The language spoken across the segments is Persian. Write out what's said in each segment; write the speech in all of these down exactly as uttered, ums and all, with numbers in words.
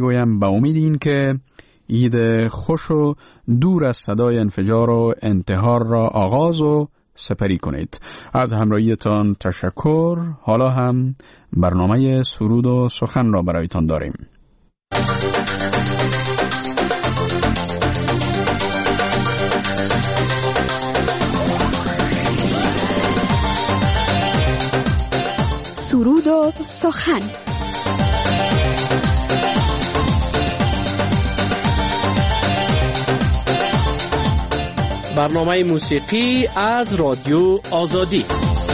میگویم به امید این که عید خوش و دور از صدای انفجار و انتحار را آغاز و سپری کنید. از همراهیتان تشکر. حالا هم برنامه سرود و سخن را برایتان داریم. سرود و سخن. برنامه موسیقی از رادیو آزادی.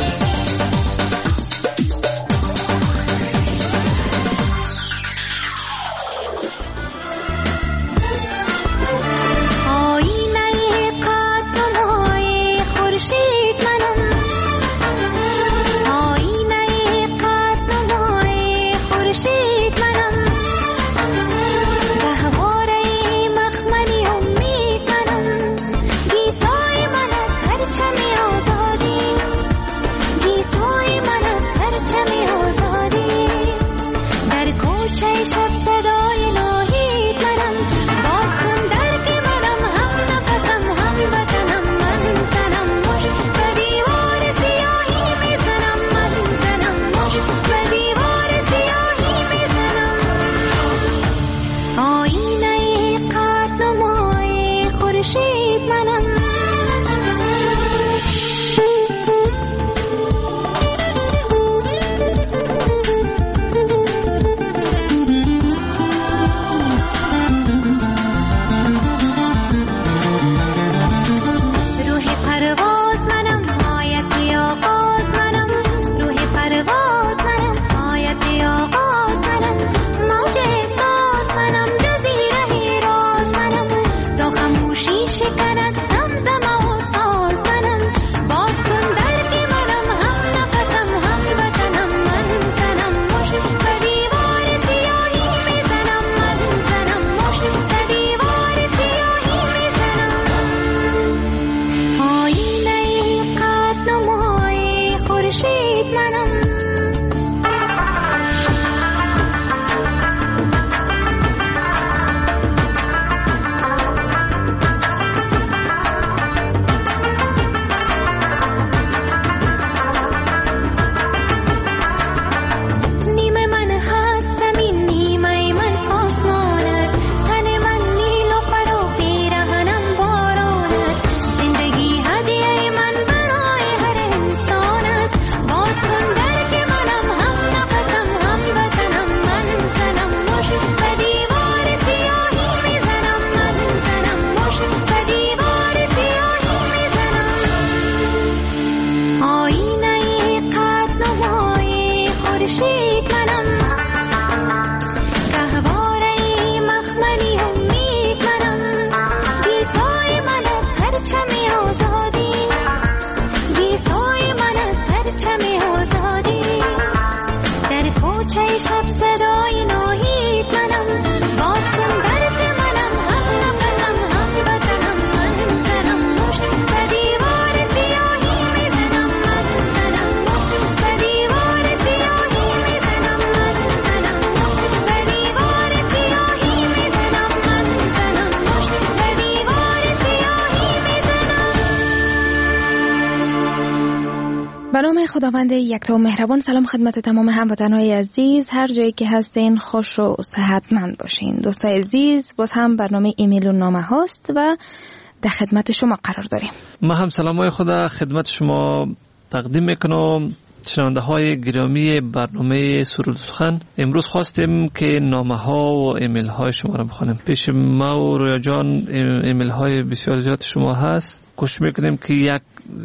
به نام خداوند یکتا و مهربان. سلام خدمت تمام هموطنهای عزیز، هر جایی که هستین خوش و صحتمند باشین. دوستای عزیز، باز هم برنامه ایمیل و نامه هاست و در خدمت شما قرار داریم. ما هم سلامای خدا خدمت شما تقدیم میکنم. شنونده های گرامی برنامه سرود سخن، امروز خواستیم که نامه ها و ایمیل های شما را بخونیم. پیش ما و رویا جان ایمیل های بسیار زیاد شما هست. کوشش میکنیم که یک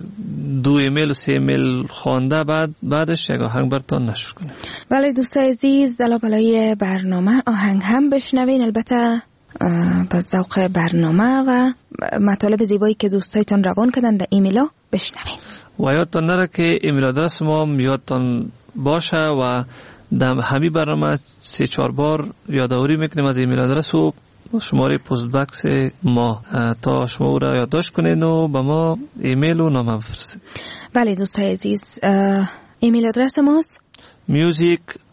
دو ایمیل و سه ایمیل خوانده بعد بعدش یک آهنگ براتون نشر کنیم. بله دوستای عزیز، دلا بلای برنامه آهنگ هم بشنوین، البته با ذوق برنامه و مطالب زیبایی که دوستایتان روان کردن در ایمیلا بشنوین. و یادتان نره که ایمیل آدرس ما یادتان باشه و در همین برنامه سه چهار بار یادآوری میکنیم از ایمیل آدرس و شماره پست باکس ما تا شما او را یادداشت کنید و به ما ایمیل و نامه بفرستید. بله دوستای عزیز، ایمیل آدرس ماست music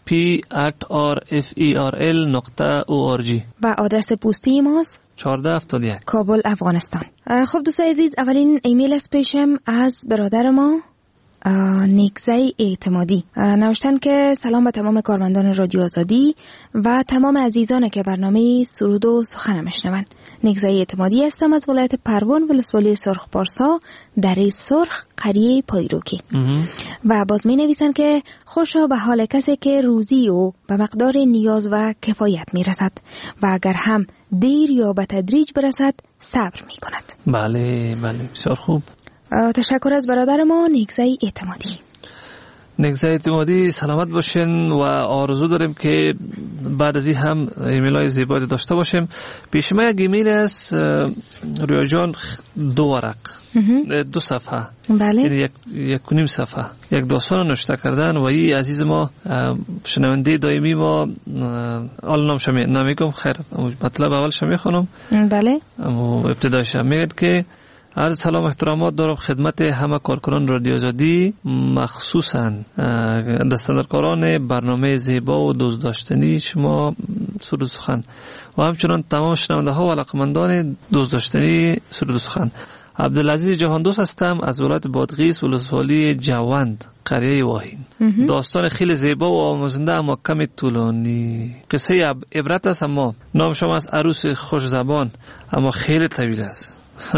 پی ات آر اف ای آر ال نقطه او آر جی و آدرس پستی ماست چهارده هفتاد و یک کابل افغانستان. خب دوستان عزیز، اولین ایمیل از پیشم از برادر ما نیکزای اعتمادی نوشتن که سلام به تمام کارمندان رادیو آزادی و تمام عزیزان که برنامه سرود و سخن میشنون. نیکزای اعتمادی هستم از ولایت پروان ولسوالی سرخ پارسا دره سرخ قریه پایروکی و باز می نویسن که خوشا به حال کسی که روزی او به مقدار نیاز و کفایت می رسد و اگر هم دیر یا به تدریج برسد صبر می کند. بله بله بسیار خوب. تشکر از برادر ما نیکزای اعتمادی. نیکزای اعتمادی سلامت باشین و آرزو داریم که بعد از این هم ایمیل های زیبایی داشته باشیم. پیش ما یک ایمیل است رویا جان، دو ورق دو صفحه، بله. یعنی یک یک کنیم صفحه یک داستان نوشته کردن و این عزیز ما شنونده دائمی ما حالا نامش نمیگم، خیر مطلب اولش میخونم. بله. اما ابتدایش میگه که عرض سلام احترامات دارم خدمت همه کارکنان رادیو آزادی، مخصوصا دستاندرکاران برنامه زیبا و دوست داشتنی شما سرود سخن و همچنان تمام شنونده ها و علاقمندان دوست داشتنی سرود سخن. عبدالعزیز جهان دوست هستم از ولایت بادغیس ولسوالی جوند قریه واهین. داستان خیلی زیبا و آموزنده اما کمی طولانی، قصه عبرت است، اما نام شما از عروس خوش زبان اما خیلی طویل است.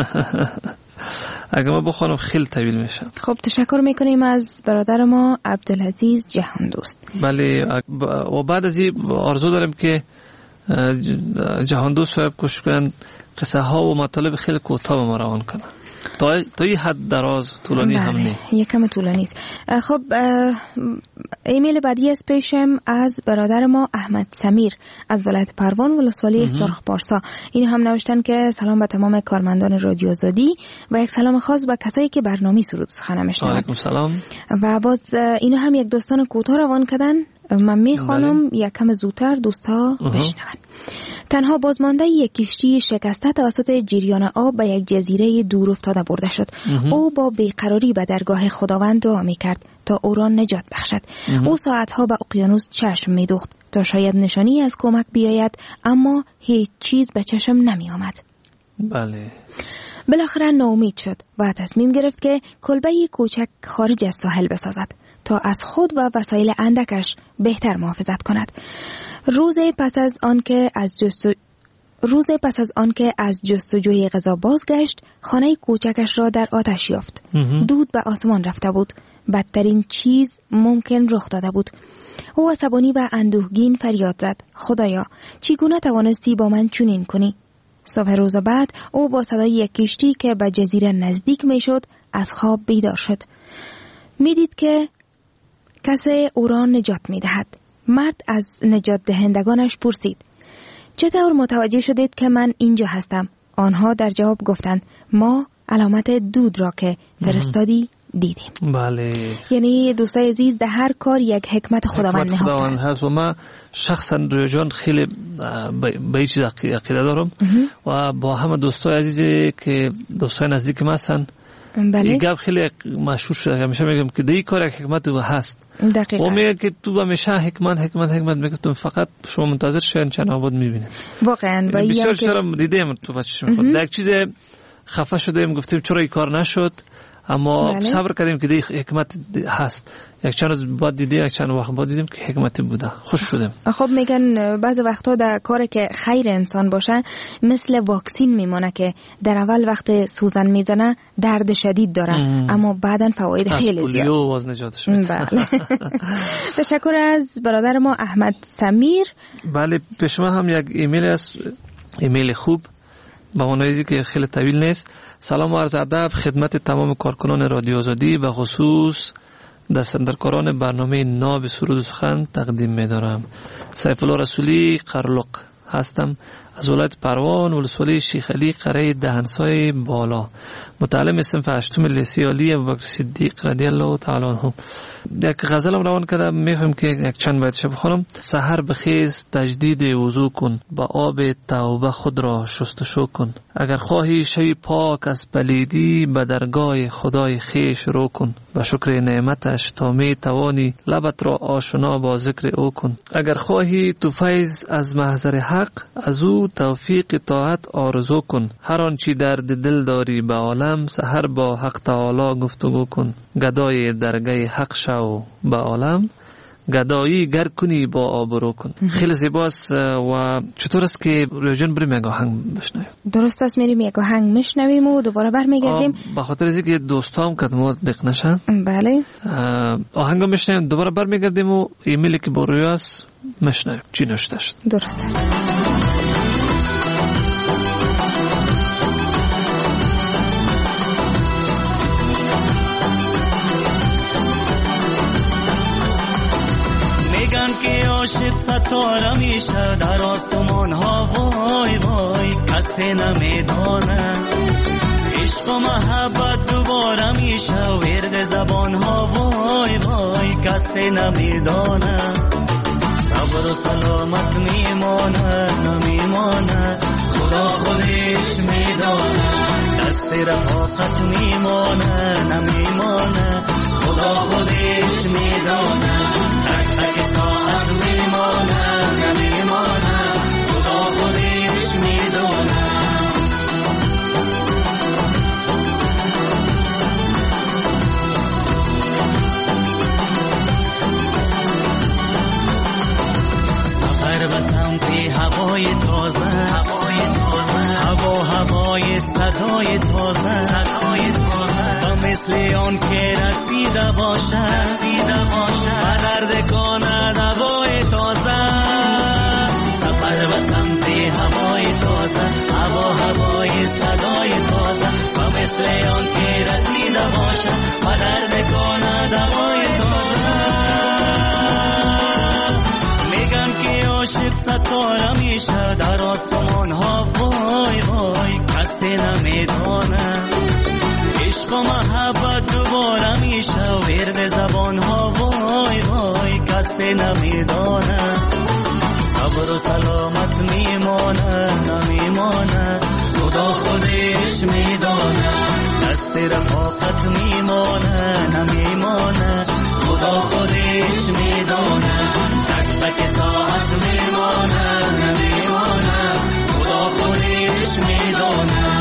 اگه ما بخونم خیلی طویل میشه. خب تشکر میکنیم از برادر ما عبدالعزیز جهان دوست. بله و بعد از این آرزو داریم که جهان دوست صاحب کوشش کنن قصه ها و مطالب خیلی کوتاه به ما روان کنن تا تا این حد دراز طولانی هم نه، یکم طولانی است. خب ایمیل بعدی از پیشم از برادر ما احمد سمیر از ولایت پروان ولسوالی سرخ پارسا. این هم نوشتن که سلام به تمام کارمندان رادیو آزادی و یک سلام خاص به کسایی که برنامه سرود سخن میشنون. علیکم سلام. و باز اینا هم یک داستان کوتاه روان کردن، من میخوانم یک کم زودتر دوستا بشنون. تنها بازمانده یک کشتی شکسته توسط جریان آب به یک جزیره دور افتاده برده شد. او با بیقراری به درگاه خداوند دعا میکرد تا او را نجات بخشد. او ساعتها به اقیانوس چشم میدوخت تا شاید نشانی از کمک بیاید، اما هیچ چیز به چشم نمی آمد. بله. بالاخره ناامید شد و تصمیم گرفت که کلبه کوچک خارج از ساحل بسازد تا از خود و وسایل اندکش بهتر محافظت کند. روز پس از آن که از جستجو روز پس از آن که از جستجوی غذا بازگشت، خانه کوچکش را در آتش یافت. دود به آسمان رفته بود. بدترین چیز ممکن رخ داده بود. او عصبانی و اندوهگین فریاد زد: خدایا، چگونه توانستی با من چنین کنی؟ صبح روز بعد او با صدای یک کشتی که به جزیره نزدیک میشد از خواب بیدار شد. میدید که کسی او را نجات میدهد. مرد از نجات دهندگانش پرسید: چطور متوجه شدید که من اینجا هستم؟ آنها در جواب گفتند: ما علامت دود را که فرستادی دیدیم. بله. یعنی دوستای عزیز، در هر کار یک حکمت خداوند نهفته است. هست و ما شخصا رویا جان خیلی به این چیز عقیده دارم و با همه دوستای عزیزی که دوستای نزدیک ما هستن. بله. این گپ خیلی مشهور شده، همیشه میگم که در این کار یک حکمت هست. دقیقاً. و میگه که تو همیشه حکمت حکمت حکمت میگه، تو فقط شما منتظر شین چند آباد میبینید. واقعا و بسیار چرا دیدیم تو بچش میخواد یک چیز خفه شدیم گفتیم چرا این کار نشد، اما بله. صبر کردیم که دی حکمت هست. یک چند روز بعد دیدیم، یک چند وقت بعد دیدیم که حکمتی بوده، خوش شدیم. خب میگن بعض وقتا در کاری که خیر انسان باشه مثل واکسین میمونه که در اول وقت سوزن میزنه درد شدید داره ام. اما بعداً فواید خیلی زیاد. پولیو باز نجات شد. بله. تشکر از برادر ما احمد سمیر. بله پیش ما هم یک ایمیل است، ایمیل خوب با اونایی که خیلی طویل نیست. سلام و عرض ادب خدمت تمام کارکنان رادیو آزادی و خصوص دستاندرکاران برنامه ناب سرود سخن تقدیم می‌دارم. سیف الله رسولی قرلق هستم از ولایت پروان ولسوالی شیخ علی قره دهنسای بالا. متعلم صنف هشتم لیسه عالی ابوبکر صدیق رضی الله تعالی عنه. یک غزلم روان کردم، میخوام که یک چند بیتش بخونم. سحر بخیز تجدید وضو کن، با آب توبه خود را شستشو کن. اگر خواهی شوی پاک از پلیدی، به درگاه خدای خیش رو کن. به شکر نعمتش تا می توانی لبت را آشنا با ذکر او کن. اگر خواهی تو فیض از محضر حق، از او توفیق طاعت آرزو کن. هر آنچه درد دل داری به عالم، سحر با حق تعالی گفتگو کن. گدای درگاه حق شو به عالم، گدایی گر کنی با آبرو کن. خیلی زیباست. و چطور است که رویجان بریم یک آهنگ بشنویم؟ درست است، میریم یک آهنگ میشنویم و دوباره برمیگردیم. به خاطر از اینکه دوستام کدمات دق نشن، بله آهنگ میشنویم، دوباره برمیگردیم و ایمیلی که با روی است میشنویم چی نوشته شد. درست است. که عاشق ستاره میشه در آسمان ها، وای وای کسی نمیدانه. عشق و محبت دوباره میشه ورد زبان ها، وای وای کسی نمیدانه. صبر و سلامت میمانه نمیمانه، خدا خودش میدانه. دست رفاقت میمانه نمیمانه، خدا خودش میدانه. تک تک ساعت میمانه نمیمانه، خدا خودش میدانه. سفر به سمت هوای تازه، هوای تازه، هوا هوای صدای تازه، صدای تازه. و مثل آن که رسیده باشه، رسیده باشه و درد کند هوای تازه. سفر به سمت هوای تازه، هوا هوای صدای تازه. و مثل آن که رسیده باشه و درد کند هوای تازه. میگن که عاشق ستاره میشه در آسمان ها، وای وای کسی نمیدانه. عشق و محبت دوباره میشه ورد زبان ها، وای وای کسی نمیدانه. صبر و سلامت میمانه نمیمانه، خدا خودش میدانه. دست رفاقت میمانه نمیمانه، خدا خودش میدانه. تک تک ساعت میمانه نمیمانه، خدا خودش میدانه.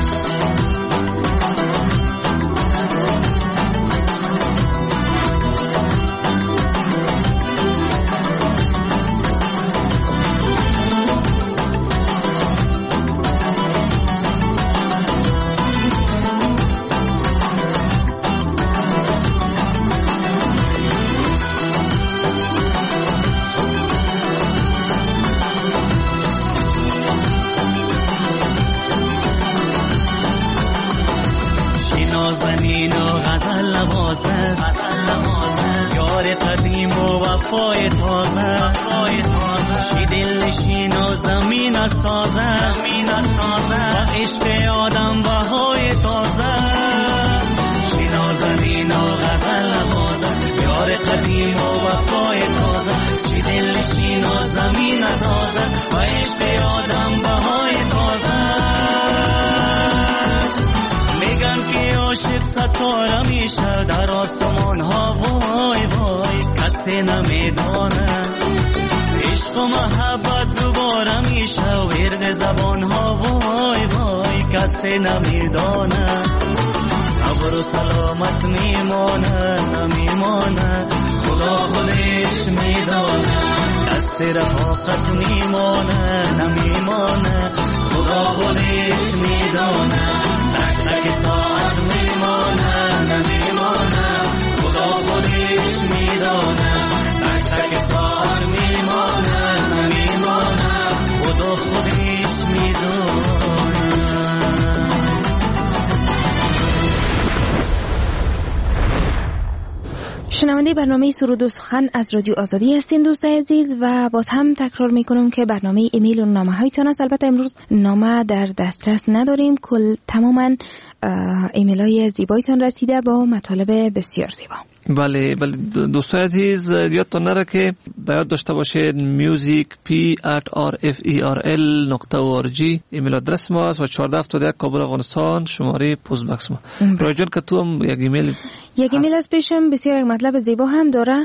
نازنین و غزل لبازه، یار قدیم و وفای تازه. شی دل نشین و زمین سازه، و عشق آدم بهای تازه. شی نازنین و غزل لبازه، یار قدیم و وفای تازه. شی دل نشین و زمین سازه، و عشق آدم بهای تازه. میگن که عاشق ستاره میشه در آسمان ها، وای وای کسی نمیدانه. عشق و محبت دوباره میشه ورد زبان ها، وای وای کسی نمیدانه. صبر و سلامت میمانه نمیمانه، خدا خودش میدانه. دست رفاقت میمانه نمیمانه، خدا خودش میدانه. تک تک ساعت میمانه نمیمانه، خدا خودش میدانه. تک تک ساعت میمانه نمیمانه، خدا خودش میدانه. شنونده شنونده برنامه سرود و سخن از رادیو آزادی هستین دوستان عزیز و باز هم تکرار میکنم که برنامه ایمیل و نامه هایتان است. البته امروز نامه در دسترس نداریم، کل تماما ایمیل های زیبایتان رسیده با مطالب بسیار زیبا. بله بله دوستان عزیز یادتون نره که باید داشته باشید music p at r f e r l نقطه org ایمیل آدرس ما است و چهارده هفتاد و یک کابل افغانستان شماره پست باکس ما. رایجان که تو هم یک ایمیل یک ایمیل از پیشم بسیار یک مطلب زیبا هم داره.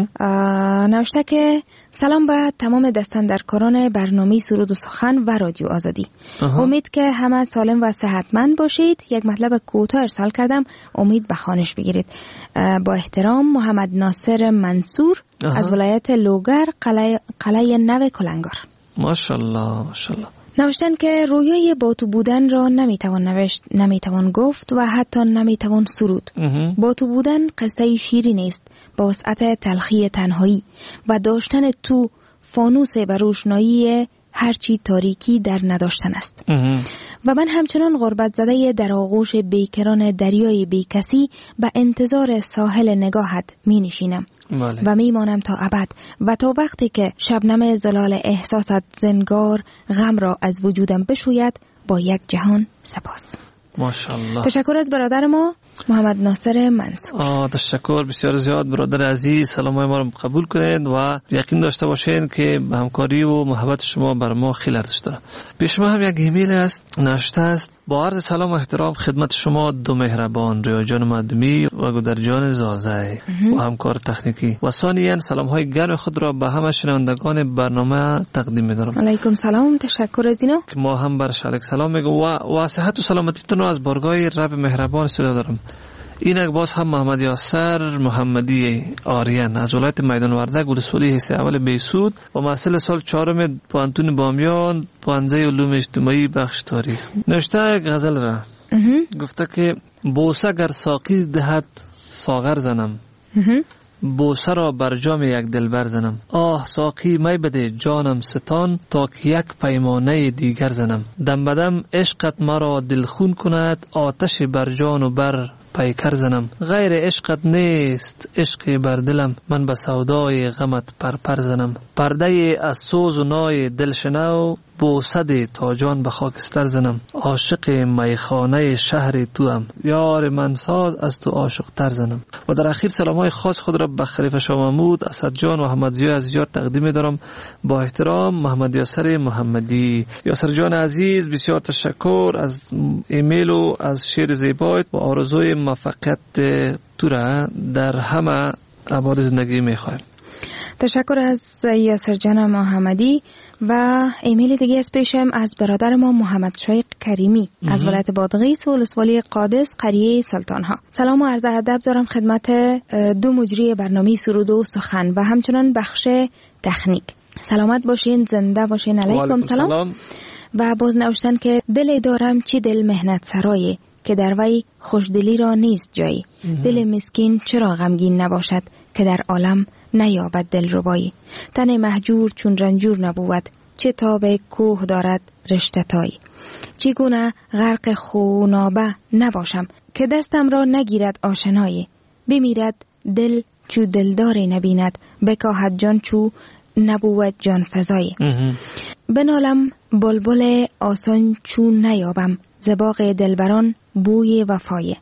نوشته که سلام به تمام دستاندرکاران برنامه سرود و سخن و رادیو آزادی. آها. امید که همه سالم و صحتمند باشید. یک مطلب کوتاه ارسال کردم، امید به خوانش بگیرید. با احترام محمد ناصر منصور آها. از ولایت لوگر قلعه قلعه نو کلنگار. ماشاءالله ماشاءالله. نوشتن که رویای با تو بودن را نمیتوان نوشت، نمیتوان گفت و حتی نمیتوان سرود. با تو بودن قصه شیری نیست با وسعت تلخی تنهایی و داشتن تو فانوس به روشنایی هرچی تاریکی در نداشتن است. و من همچنان غربت زده در آغوش بیکران دریای بیکسی به انتظار ساحل نگاهت می نشینم. بله. و میمانم تا ابد و تا وقتی که شبنم زلال احساست زنگار غم را از وجودم بشوید با یک جهان سپاس. ماشاءالله. تشکر از برادر ما محمد ناصر منصور. آه تشکر بسیار زیاد برادر عزیز، سلامای ما رو قبول کنید و یقین داشته باشین که همکاری و محبت شما بر ما خیلی ارزش داره. پیش ما هم یک ایمیل است نوشته است: با عرض سلام و احترام خدمت شما دو مهربان ریا جان مدمی و گودر جان زازه و همکار تکنیکی و ثانیاً سلام های گرم خود را به همه شنوندگان برنامه تقدیم می‌دارم. علیکم سلام، تشکر از اینا که ما هم برش علیک سلام میگم و و صحت و سلامتیتون رو از بارگاه رب مهربان سوال دارم. اینک باز هم محمد یاسر محمدی آریان از ولایت میدان وردک ولسوالی حصه اول بیسود و محصل سال چهارم پانتون بامیان پانزه علوم اجتماعی بخش تاریخ. نوشته یک غزل را گفته که بوسه گر ساقی دهد ساغر زنم، بوسه را بر جام یک دلبر زنم. آه ساقی می بده جانم ستان تا که یک پیمانه دیگر زنم. دم بدم عشقت مرا دلخون کند آتش بر جان و بر پیکر زنم. غیر عشقت نیست عشق بر دلم من به سودای غمت پر پر زنم. پرده از سوز و نای دلشنو بوسه تا جان به خاکستر زنم. عاشق میخانه شهر تو هم یار من ساز از تو عاشق تر زنم. و در اخیر سلام های خاص خود را به خلیفه شاه محمود اسد جان و احمد ضیاء عزیزیار تقدیم دارم. با احترام محمد یاسر محمدی. یاسر جان عزیز بسیار تشکر از ایمیل و از شعر زیبایت و آرزوی موفقیت تو را در همه ابعاد زندگی میخوایم. تشکر از یاسر جان محمدی. و ایمیل دیگه از پیشم از برادر ما محمد شایق کریمی از ولایت بادغیس و ولسوالی قادس قریه سلطان ها. سلام و عرض ادب دارم خدمت دو مجری برنامه سرود و سخن و همچنان بخش تکنیک. سلامت باشین، زنده باشین. علیکم سلام. سلام. و باز نوشتن که دل دارم چی دل مهنت سرایه که در وی خوشدلی را نیست جایی. دل مسکین چرا غمگین نباشد که در عالم نیابد دل ربایی. تن مهجور چون رنجور نبود چه تاب کوه دارد رشته تایی. چگونه غرق خونابه نباشم که دستم را نگیرد آشنایی. بمیرد دل چو دلداری نبیند بکاهد جان چو نبود جان فزایی. بنالم بلبل آسان چون نیابم زباغ دلبران بوی وفای.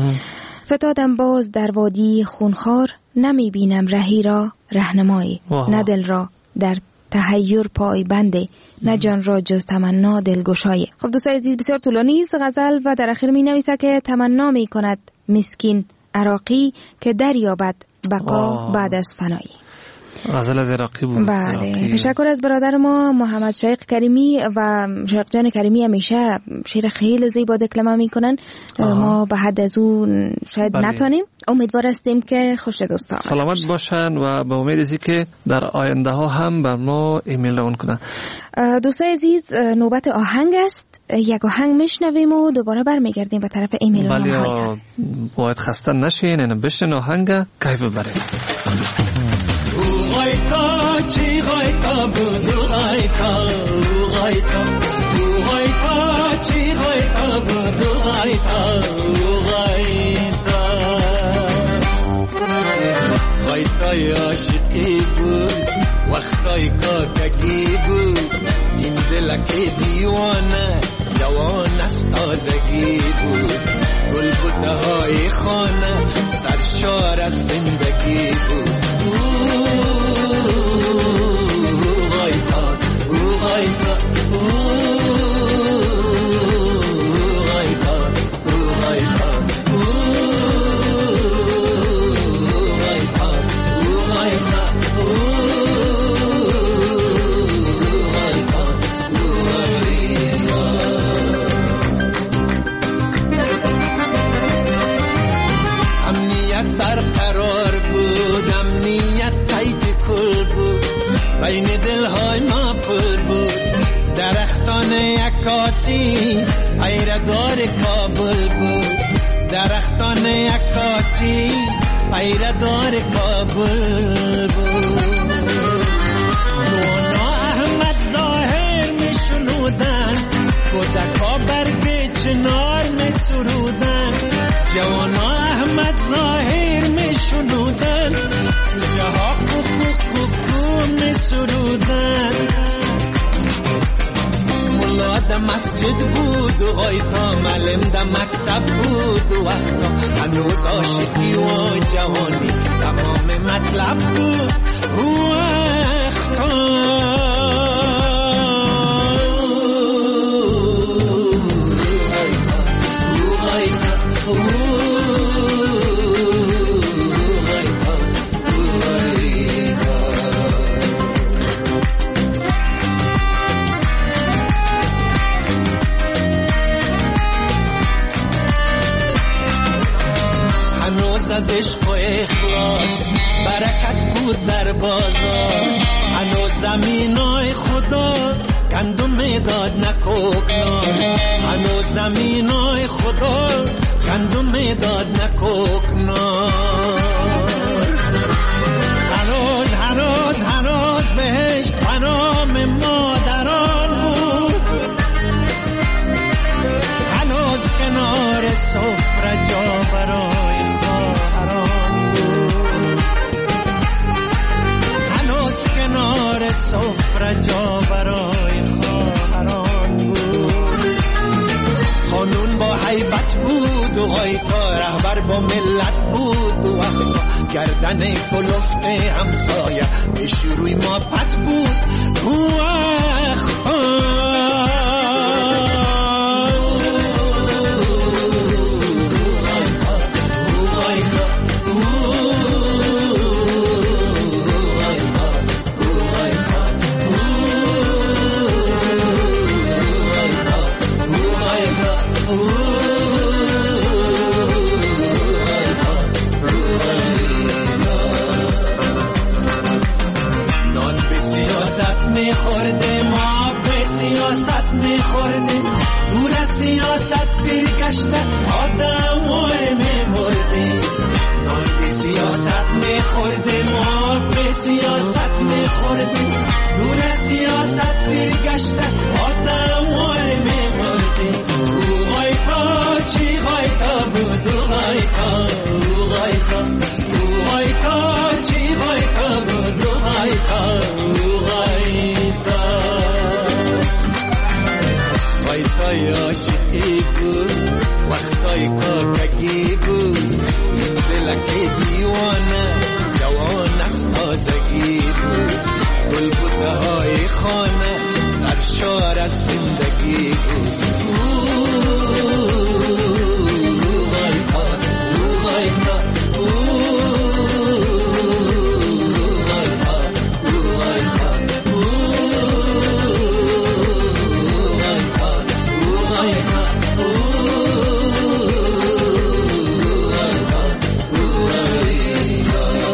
فتادم باز در وادی خونخوار نمی بینم رهی را رهنمایی. نه دل را در تحیر پای بنده نه جان را جز تمنا دلگشایی. خب دوستان عزیز بسیار طولانی است غزل و در آخر می نویسه که تمنا می کند مسکین عراقی که دریابد بقا بعد از فنایی. غزل از عراقی بود. بله تشکر از برادر ما محمد شایق کریمی و شایق جان کریمی همیشه شعر خیلی زیبا دکلمه میکنن. ما به حد از اون شاید بله. نتونیم. امیدوار هستیم که خوش دوستان سلامت باشن و به امید ازی که در آینده ها هم بر ما ایمیل روان کنن. دوستان عزیز نوبت آهنگ است. یک آهنگ میشنویم و دوباره برمیگردیم به طرف ایمیل و نامه هایتان. باید خسته نشین اینو بشنن آهنگ کیف ببرید. غایتا چی غایتا بدو غایتا غایتا غایتا چی غایتا بدو غایتا غایتا وقتای عاشقی بود، وقتای کاکگی بود، این دلک دیوانه جوان از تازگی بود، گلبوته های خانه سرشار از زندگی بود. اوه غایتا اوه غایتا اوه غایتا اوه غایتا بین دلهای ما پل بود، درختان عکاسی پیردار کابل بود، درختان عکاسی پیردار کابل بود. نوانا احمد ظاهر می شنودن، کودکا برگ چنار می سرودن، جوانا احمد ظاهر می شنودن، جوجه ها کوکو کوکو می سرودن. ملا ده مسجد بود و غایتا معلم ده مکتب بود، و وقتا هنوز عاشقی و جوانی تمام مطلب بود. از عشق و اخلاص برکت بود در بازار، هنوز زمینای خدا گندم داد نکوکنار، هنوز زمینای خدا گندم داد نکوکنار. هنوز هنوز هنوز بهش پنام مادران بود، هنوز کنار سفره جا برای سفره جا برای خواهران بود. خانون با حیبت بود و غایتا رهبر با ملت بود، و وقتا گردن کلفت همسایه به شروع ما پت بود. وقتا میخورده ما به سیاست میخورده، دور از سیاست برگشته آدم واره میمرده. نان به سیاست میخورده ما به سیاست میخورده، دور از سیاست برگشته آدم واره میمرده. او غایتا چی غایتا بود او غایتا او غایتا او غایتا چی غایتا بود او غایتا او غایتا. غایتای عاشقی بود، وقتای کاکگی بود، دلک دیوانه جوان از تازگی بود، گلبوته های خانه سرشار از زندگی بود.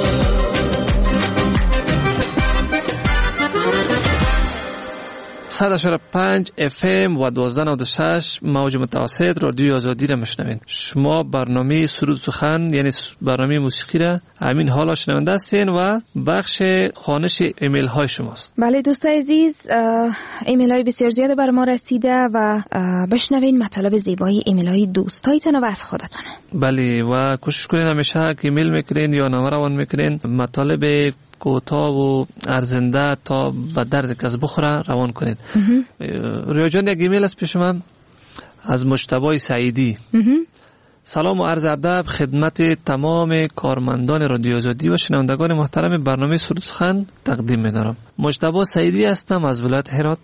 صد اشاره پنج اف ام و دوازده نود و شش موج متوسط رادیو آزادی را میشنوین. شما برنامه سرود سخن یعنی برنامه موسیقی را همین حالا شنونده هستین و بخش خوانش ایمیل های شماست. بله دوستان عزیز، ایمیل های بسیار زیاده بر ما رسیده و بشنوین مطالب زیبایی ایمیل های دوستایتان و از خودتان. بله و کوشش کنین همیشه که ایمیل میکنین یا نامه روان میکنین مطالب کوتاه و ارزنده تا به درد کس بخوره روان کنید. رویا جان یک ایمیل است پیش من از مجتبی سعیدی. سلام و عرض ادب خدمت تمام کارمندان رادیو آزادی و شنوندگان محترم برنامه سرود سخن تقدیم می‌دارم. مجتبی سعیدی هستم از ولایت هرات.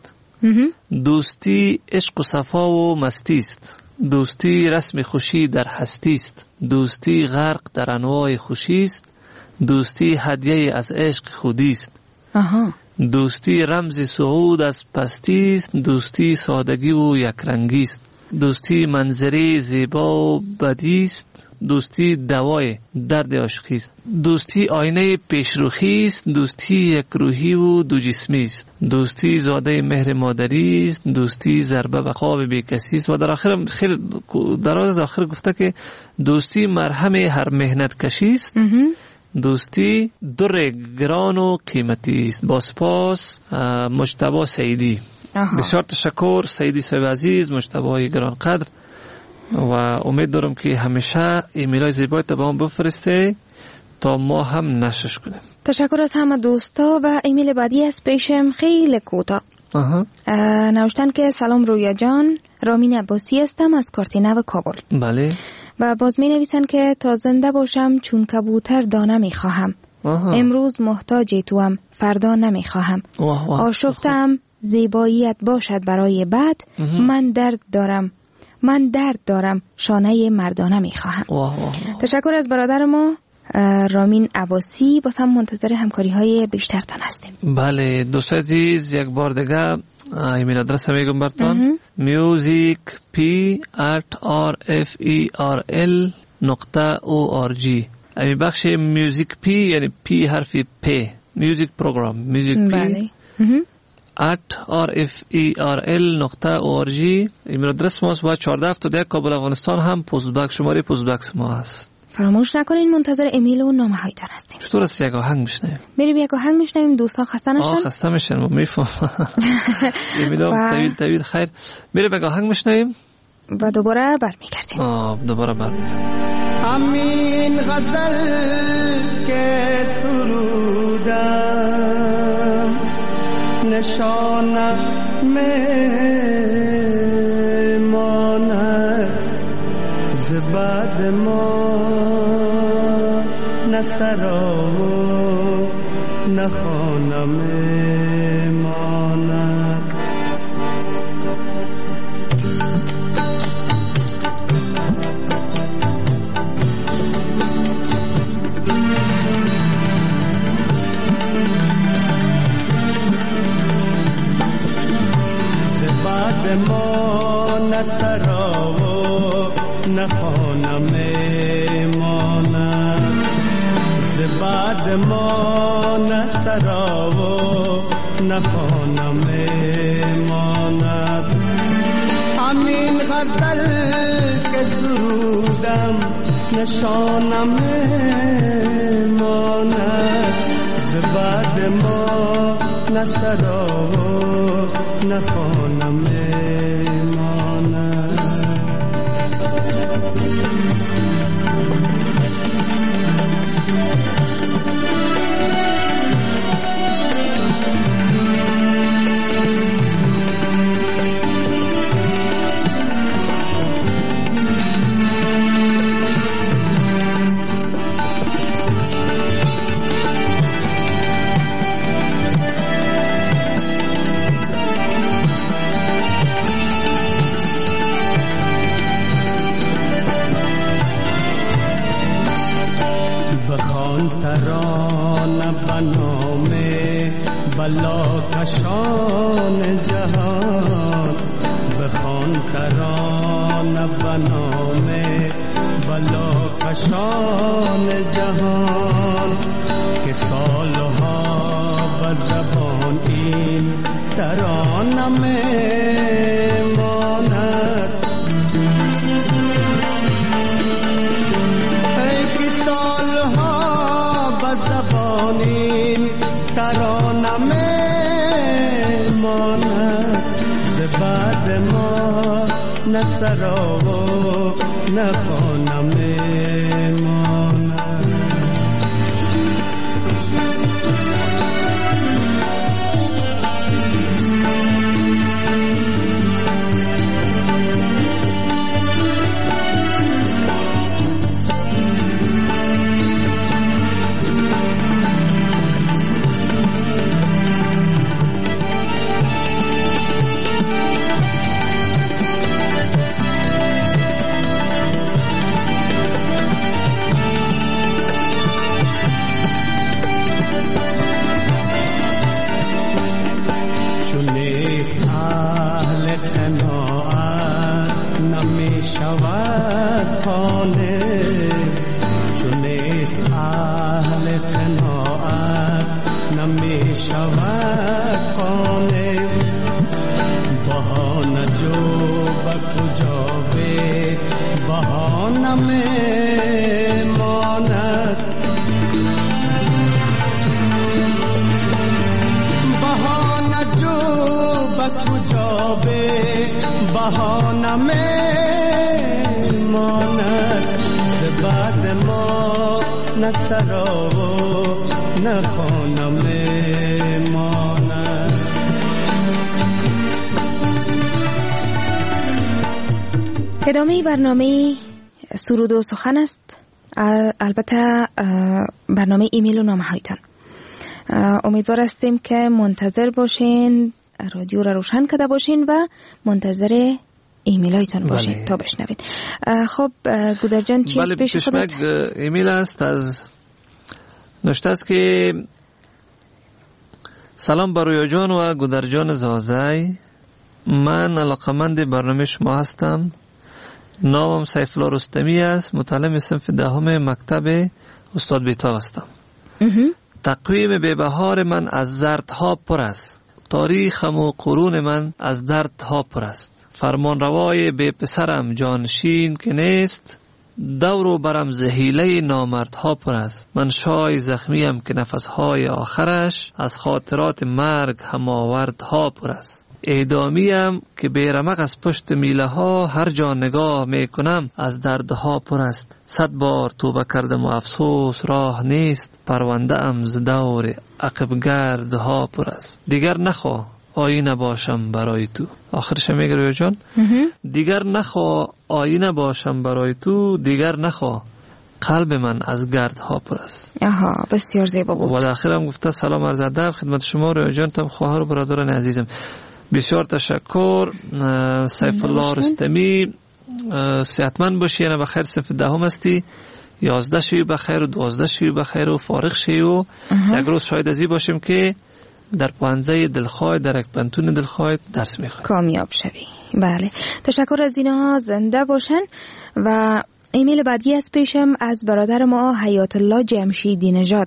دوستی عشق و صفا و مستی است. دوستی رسم خوشی در هستی است. دوستی غرق در انواع خوشی است. دوستی هدیه از عشق خودی است. آها. دوستی رمز صعود از پستی است. دوستی سادگی و یکرنگی است. دوستی منظره زیبا و بدی است. دوستی دوای درد عاشقی است. دوستی آینه پیشروخی است. دوستی یک روحی و دو جسمی است. دوستی زاده مهر مادری است. دوستی ضربه به خواب بیکسی است. و در آخر خیلی دراز از آخر گفته که دوستی مرهم هر مهنت کشی است. دوستی در گران و قیمتی است. با سپاس مجتبی سعیدی. بسیار تشکر سعیدی صاحب عزیز، مجتبی گران قدر و امید دارم که همیشه ایمیل های زیبایی تا به ما بفرسته تا ما هم نشرش کنیم. تشکر از همه دوستا و ایمیل بعدی از پیشم خیلی کوتاه. نوشتن که سلام رویا جان، رامین عباسی هستم از کارتینه و کابل. بله. و باز می نویسن که تا زنده باشم چون کبوتر دانه می خواهم. امروز محتاج توام، فردا نمی خواهم. آشفتم زیباییت باشد برای بعد. من درد دارم من درد دارم شانه مردانه می خواهم. تشکر از برادر ما رامین عباسی. باز هم منتظر همکاری های بیشتر تان هستیم. بله دوست عزیز، یک بار دیگه ایمیل آدرس میگم براتون میوزیک پی ات آر اف ای آر ال نقطه او آر جی. امی بخش میوزیک پی یعنی پی حرفی پی میوزیک پروگرام میوزیک پی ات آر اف ای آر ال نقطه او آر جی ایمیل آدرس ماست و چهارده هفتاد و یک کابل افغانستان هم پست بک شماره پست بکس ما هست. فراموش نکنین منتظر ایمیل و نامه هایتان هستیم. چطور است یک آهنگ میشنویم؟ بریم یک آهنگ میشنویم دوستان خسته نشن. آه خسته میشن ما میفهم. ایمیلام طویل طویل خیر. بریم یک آهنگ میشنویم و دوباره برمیگردیم. آه دوباره برمیگردیم. امین غزل که سرودم نشانم میماند زباد ما نسرا و نخانم میماند. زباد ما نسرا و نخانم میماند. زباد ما نسرا و نخانم میماند. همین غزل که سرودم نشانم میماند. زباد ما نسرا و نخانم میماند. ترانه بنام بلا کشان جهان. بخوان ترانه بنام بلا کشان جهان که سالها به به زبان این ترانه میماند. ای که سالها به زبان این ترانه میماند، ز بعد ما نه سرا و نه خانه میماند. ادامه برنامه سرود و سخن است. البته برنامه ایمیل و نامه هایتان. امیدوار هستیم که منتظر باشین، رادیو را روشن کرده باشین و منتظر ایمیل هایتان باشین. بله. تا بشنوین. خب گودر جان چیز بله پیش خودت؟ ایمیل است از نوشته است که سلام بر رویا جان و گودر جان زازای، من علاقمند برنامه شما هستم. نامم سیف الله رستمی است، متعلم صنف دهم مکتب استاد بیتاب هستم. تقویم بی‌بهار من از زردها پر است، تاریخم و قرون من از دردها پر است. فرمان روای بی پسرم جانشین که نیست، دور و برم زهیله نامردها پر است. من شای زخمیم که نفسهای آخرش از خاطرات مرگ هماوردها پر است. اعدامیم که بیرمق از پشت میله ها هر جا نگاه میکنم از دردها پر است. صد بار توبه کردم و افسوس راه نیست، پرونده ام ز دور عقب گردها پر است. دیگر نخوا آینه باشم برای تو. آخرش میگه رویا جان دیگر نخوا آینه باشم برای تو، دیگر نخوا قلب من از گردها پر است. آها بسیار زیبا بود. و در آخر هم گفته سلام عرض ادب خدمت شما رویا جان، تم خواهر و برادران عزیزم. بسیار تشکر. سیف الله رستمی، صحتمند باشی، یعنی بخیر. صنف دهم هستی، یازده شوی بخیر و دوازده شوی بخیر و فارغ شوی و یک روز شاید ازی باشیم که در پانزه دلخواه در یک پنتون دلخواه درس میخواه کامیاب شوی. بله تشکر از اینها، زنده باشن. و ایمیل بعدی از پیشم از برادر ما حیات الله جمشیدی نژاد،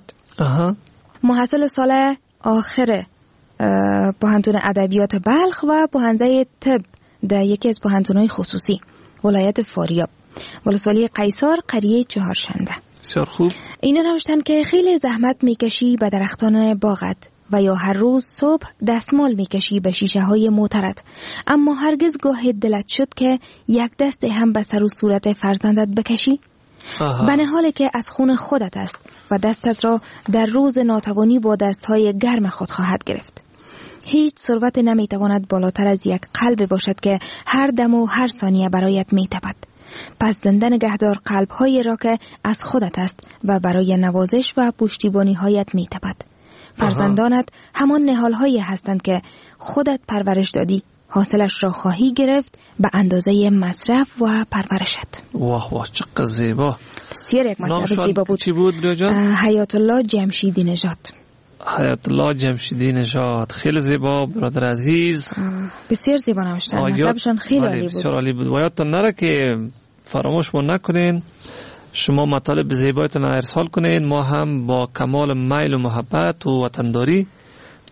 محصل سال آخر پوهنتون ادبیات بلخ و پوهنده طب در یکی از پوهنتون‌های خصوصی ولایت فاریاب، ولسوالی قیصر، قریه چهارشنبه. بسیار خوب. اینا نوشتن که خیلی زحمت میکشی به درختان باغت و یا هر روز صبح دستمال میکشی به شیشه های معترض، اما هرگز گاه دلت شد که یک دست هم به سر و صورت فرزندت بکشی؟ به نحالی که از خون خودت است و دستت را در روز ناتوانی با دستهای گرم خود خواهد گرفت. هیچ ثروت نمیتواند بالاتر از یک قلب باشد که هر دم و هر ثانیه برایت میتپد. پس زنده نگهدار قلب‌هایی را که از خودت است و برای نوازش و پشتیبانی هایت میتپد. فرزندانت همان نهال‌هایی هستند که خودت پرورش دادی، حاصلش را خواهی گرفت به اندازه مصرف و پرورشت. واه واه چقدر زیبا. بسیار یک مطلب زیبا بود. چی بود برو جان؟ حیات الله جمشیدی نژاد. حیات الله جمشیدی نژاد، خیلی زیبا برادر عزیز. بسیار زیبا نوشتن، مطلبشان خیلی عالی بود. بسیار عالی بود. و یادتان نره که فراموش ما نکنین شما مطالب زیبایتون ارسال کنین، ما هم با کمال میل و محبت و وطنداری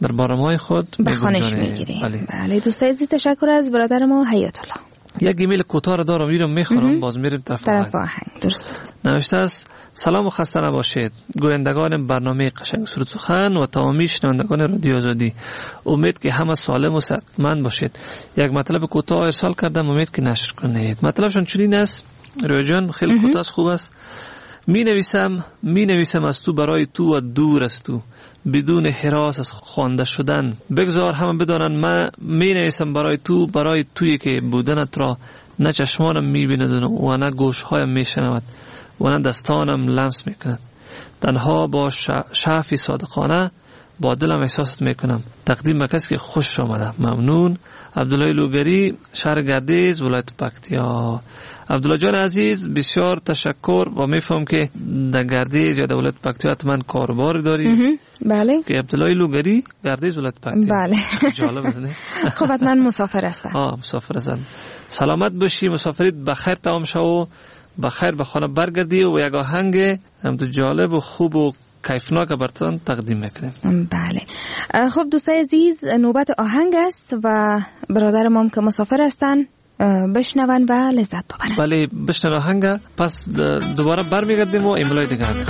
در برنامه‌های خود به خوانش میگیریم. بله. بله دوستای عزیز تشکر از برادر ما حیات الله. یک ایمیل کوتاه را دارم میرم میخونم باز میریم طرف آهنگ. درست است. نوشته است سلام و خسته نباشید گویندگان برنامه قشنگ سرود سخن و تمامی شنوندگان رادیو آزادی. امید که همه سالم و صحتمند باشید. یک مطلب کوتاه ارسال کردم امید که نشر کنید. مطلبشون چنین است رویا جان خیلی کوتاه است خوب است. می نویسم می نویسم از تو برای تو و دور از تو بدون هراس از خوانده شدن بگذار همه بدانند من می نویسم برای تو برای تویی که بودنت را نه چشمانم می بیند و نه گوشهایم می شنود و نه دستانم لمس می کند تنها با شعفی صادقانه با دلم احساست می کنم تقدیم به کسی که خوش آمده. ممنون. عبدالله لوگری شهر گردیز ولایت پکتیا. عبدالله جان عزیز بسیار تشکر و میفهم که در گردیز یا در ولایت پکتیا حتما کاربار داری. بله که عبدالله لوگری گردیز ولایت پکتیا. بله جالب است نه؟ خب حتما مسافر هستم. آه مسافر هستم. سلامت باشی مسافریت بخیر تمام شو و بخیر به خانه برگردی و یک آهنگ هم تو جالب و خوب و کیفناک براتون تقدیم میکنیم. بله خب دوستای عزیز نوبت آهنگ است و برادر ما که مسافر هستن بشنون و لذت ببرن. بله بشنون آهنگ پس دوباره برمیگردیم و ایمیلای دیگه هم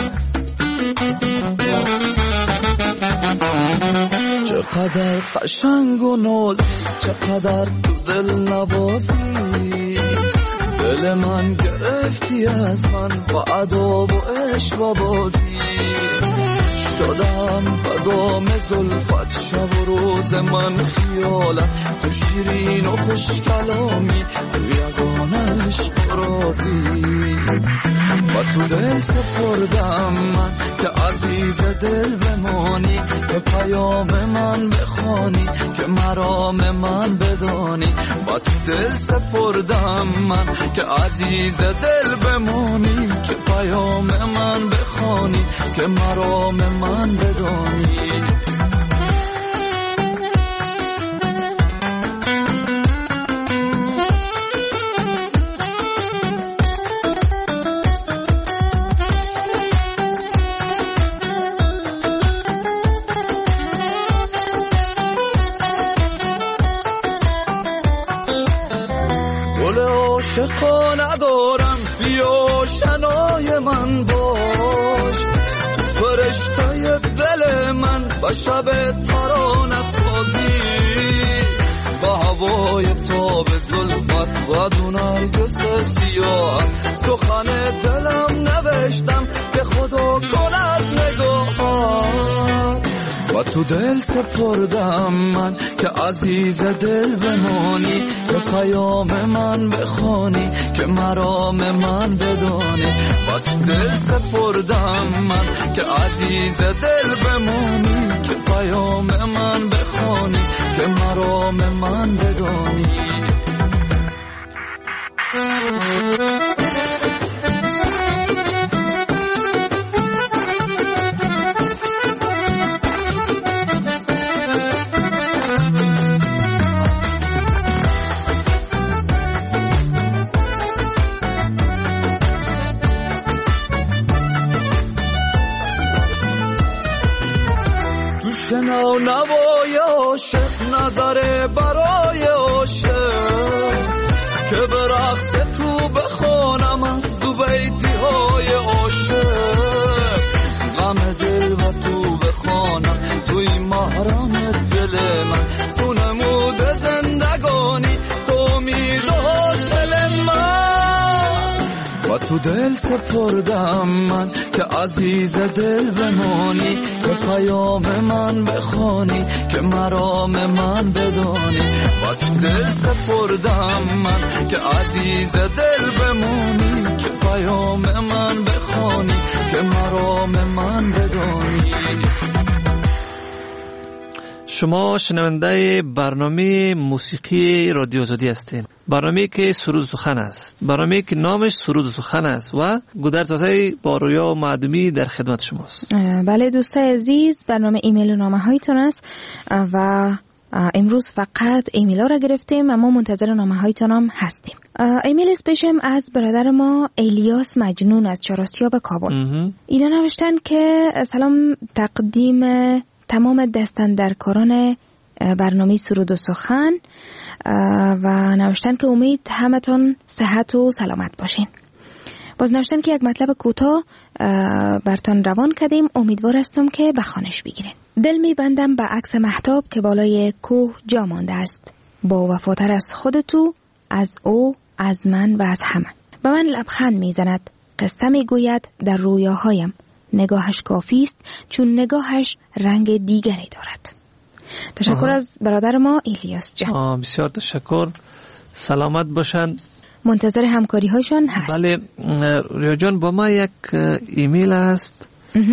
چقدر قشنگ و نازی چقدر دل نوازی دل من گرفتی از من با ادب و عشق و بازی شدم بدام زلفت شب و روز من خیالت تو شیرین و خوش کلامی یگانه عشق رازی و تو دل سپردم من که عزیز دل بمانی که پیام من بخوانی که مرام من بدانی و تو دل سپردم من که عزیز دل بمانی که پیام من بخوانی که مرام من بدانی عاشقا ندارم بیا شنای من باش فرشتای دل من با شب ترانه سازی با هوای تاب ظلمت و دونای گس سیاه سخن دلم نوشتم که خدا کند نگاهات و تو دل سپردم من که عزیز دل بمانی که پیام من بخوانی که مرام من بدانی و تو دل سپردم من که عزیز دل بمانی که پیام من بخوانی که مرام من بدانی شنو نوای عاشق نظر برای عاشق که به رقص تو بخوانم از دو بیتی های عاشق غم دل و تو بخوانم توی محرم دل من تو نمود زندگانی تو امید و دل من و تو دل سپردم من که عزیز دل بمانی که پیام من بخوانی که مرام من بدانی و تو دل سپردم من که عزیز دل بمانی که پیام من بخوانی که مرام من بدانی. شما شنونده برنامه موسیقی رادیو آزادی هستید. برنامه که سرود سخن است. برنامه که نامش سرود سخن است و گودرزاده با رویا و معدومی در خدمت شماست. بله دوستای عزیز برنامه ایمیل و نامه هایتون است و امروز فقط ایمیل ها را گرفتیم اما منتظر نامه هایتون هم هستیم. ایمیل اسپیشم از برادر ما الیاس مجنون از چهارآسیاب کابل. اینا نوشتن که سلام تقدیم تمام دستاندرکاران برنامه سرود و سخن و نوشتن که امید همتون صحت و سلامت باشین. باز نوشتن که یک مطلب کوتاه برتان روان کردیم، امیدوار هستم که به خوانش بگیرین. دل می بندم به عکس مهتاب که بالای کوه جا مانده است، با وفاتر از خودتو، از او، از من و از همه. به من لبخند می زند، قصه می گوید در رویاهایم، نگاهش کافی است چون نگاهش رنگ دیگری دارد. تشکر آه. از برادر ما ایلیاس جان. بسیار تشکر، سلامت باشند. منتظر همکاری هایشان هست. بله ریا جان، با ما یک ایمیل هست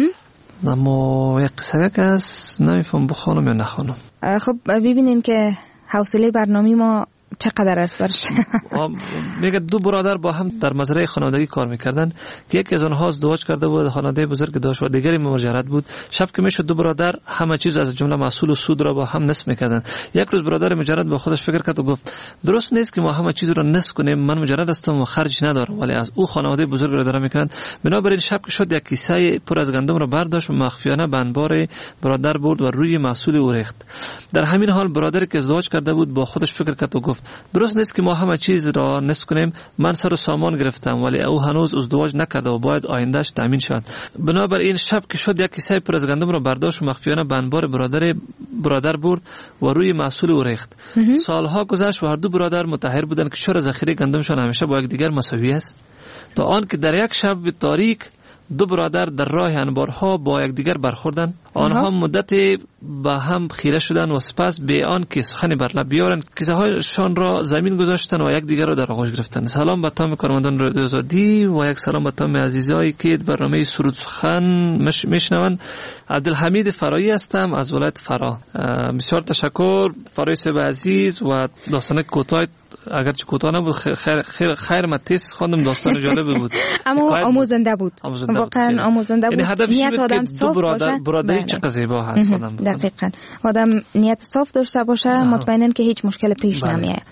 اما یک قصه که هست نمیفهم بخونم یا نخونم. خب ببینین که حوصله برنامه ما چقدر است برش. میگه دو برادر با هم در مزرعه خانوادگی کار میکردن که یکی از آنها ازدواج کرده بود، خانواده بزرگ داشت و دیگری مهاجرت بود. شب که میشد دو برادر همه چیز از جمله محصول و سود را با هم نصف میکردن. یک روز برادر مهاجرت با خودش فکر کرد و گفت درست نیست که ما همه چیز را نصف کنیم، من مهاجرت هستم و خرج ندارم ولی از او خانواده بزرگ را دارم میکنند. بنابراین شب که شد یک کیسه پر از گندم را برداشت و مخفیانه به انبار برادر برد و روی محصول او ریخت. در همین حال برادری که ازدواج کرده بود با خودش فکر کرد و گفت درست نیست که ما همه چیز را نصف کنیم، من سر و سامان گرفتم ولی او هنوز ازدواج نکرده و باید آیندهش تامین شد. بنابراین شب که شد یک کیسه پر از گندم را برداشت و مخفیانه به انبار برادر برادر برد و روی محصول او ریخت. سالها گذشت و هر دو برادر متحیر بودند که چرا ذخیره گندمشان همیشه با یکدیگر مساوی است، تا آنکه در یک شب تاریک دو برادر در راه انبارها با یکدیگر برخوردند. آنها مدتی به هم خیره شدند و سپس به آن که سخنی بر لب بیارند کیسه هایشان را زمین گذاشتند و یکدیگر را در آغوش گرفتند. سلام به تمام کارمندان رادیو آزادی و یک سلام به تمام عزیزایی که برنامه سرود سخن مش... میشنوند. عبدالحمید فرایی هستم از ولایت فرا. بسیار تشکر فرایی صاحب عزیز و داستان کوتاه اگرچه کوتاه نبود خیر خیر خیر متیس خواندم، داستان جالب بود اما آموزنده بود، واقعا آموزنده بود. نیت آدم صاف باشه، برادری چقدر زیبا هست آدم. دقیقاً آدم نیت صاف داشته باشه مطمئناً که هیچ مشکل پیش نمیاد.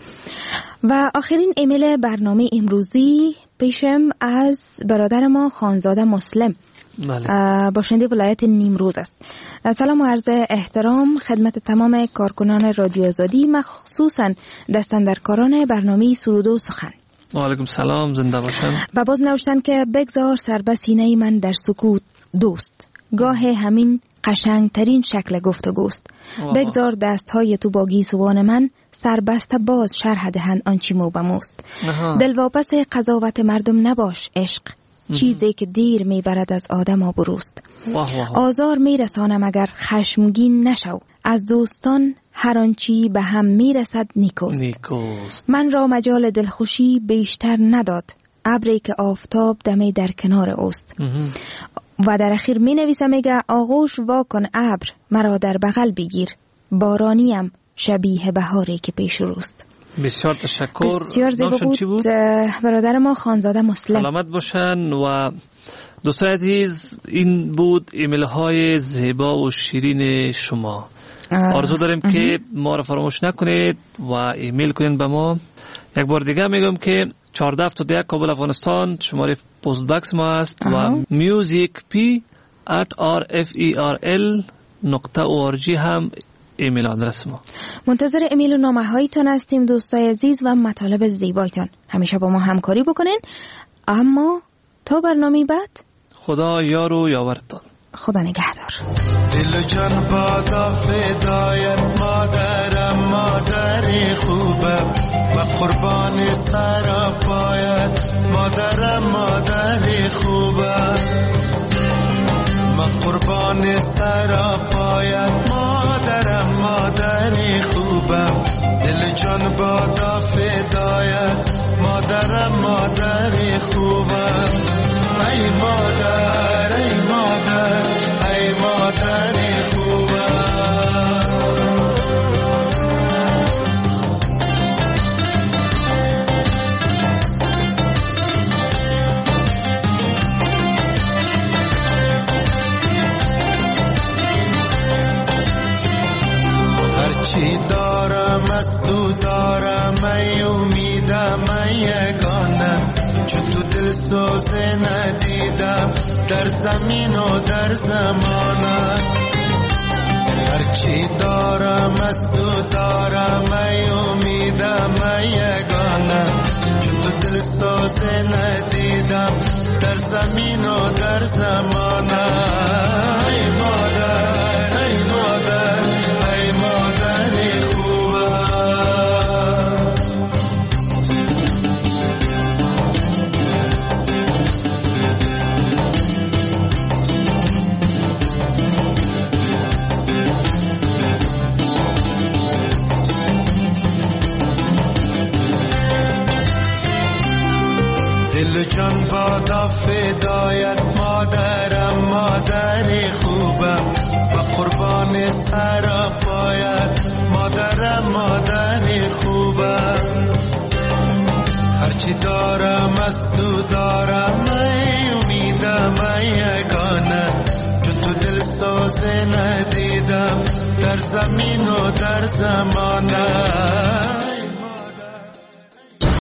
و آخرین ایمیل برنامه امروزی پیشم از برادر ما خانزاده مسلم، بله. باشنده ولایت نیمروز است. سلام و عرض احترام خدمت تمام کارکنان رادیو آزادی، مخصوصا دستاندرکاران برنامه سرود و سخن. و علیکم سلام، زنده باشن. و باز نوشتن که بگذار سر به سینه من در سکوت دوست، گاه همین قشنگ ترین شکل گفتگوست. بگذار دست های تو با گیسوان من سربسته باز شرح دهند آنچی مو بموست. دل واپس قضاوت مردم نباش عشق، چیزی که دیر میبرد از آدم آبروست. آزار میرسانم اگر خشمگین نشو، از دوستان هر آنچی به هم میرسد نیکوست. نیکوست. من را مجال دلخوشی بیشتر نداد ابری که آفتاب دمی در کنار اوست. و در اخیر می نویسم میگه آغوش واکن ابر مرا در بغل بگیر، بارانیم شبیه بهاری که پیش روست. بسیار تشکر. بسیار زیبا بود. بود برادر ما خانزاده مسلم. سلامت باشن. و دوستان عزیز این بود ایمیل های زیبا و شیرین شما. آرزو داریم اه. که ما را فراموش نکنید و ایمیل کنید به ما. یک بار دیگه میگم که چهارده هفتاد و یک کابل افغانستان شماره پست باکس ما است و میوزیک پی ات آر اف ای آر ال نقطه او آر جی هم ایمیل آدرس ما. منتظر ایمیل و نامه هایتان هستیم دوستای عزیز و مطالب زیبایتان. همیشه با ما همکاری بکنین. اما تا برنامه بعد خدا یار و یاورتان. خدا نگهدار. دل جان بادا فدایت مادرم، مادری خوبه و قربان سر پایت مادرم، مادری خوبه و قربان سر پایت مادرم، مادری خوبه. دل جان بادا فدایت مادرم، مادری خوبه. ای مادر ای مادر ای مادری خوبه. هرچی دارم از تو دارم، ای امیدم ای یگانه، چون تو دل سوزه ندیدم در زمین و در زمانه. هرچی دارم از تو دارم ای امیدم ای یگانه چون تو دل سازه ندیدم در زمین و در زمانه ای مادر ای مادر ای مادر خوبه دل و جان بادا فدایت مادرم مادر خوبم و قربان سر پایت مادرم مادر خوبم هرچی دارم از تو دارم ای امیدم ای یگانه چون تو دل سازه ندیدم در زمین و در زمانه